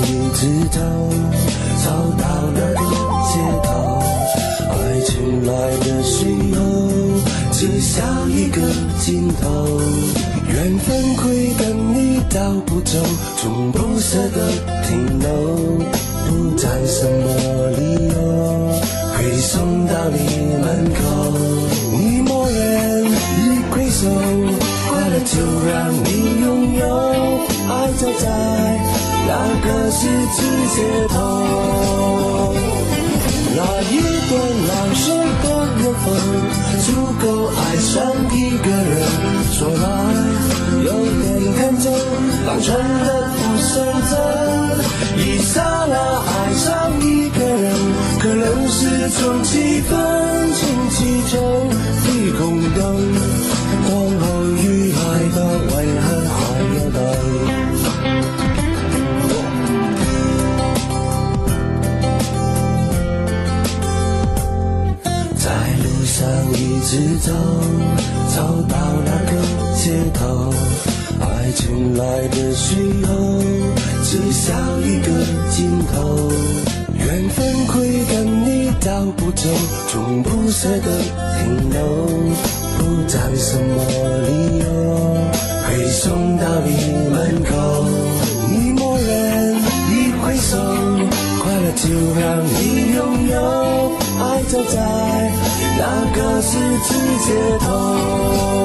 一直走，走到那个街头，爱情来的时候，只想一个尽头。缘分会等你到不走，从不舍得停留，不讲什么理由，会送到你门口。你默认一挥手，快乐就让你拥有，爱就在那个十字街头。那一段来生的缘分，足够爱上一个人。说来有点天真，单纯的不深圳，一刹那爱上一个人，可能是种气氛，轻启程一空灯，等候雨来的为何还要等？一直走，走到那个街头，爱情来的时候，只想一个尽头。缘分会等你到不走，从不舍得停留，不讲什么理由，会送到你门口。你默认一挥手，快乐就让你拥有，爱就在那个十字街头。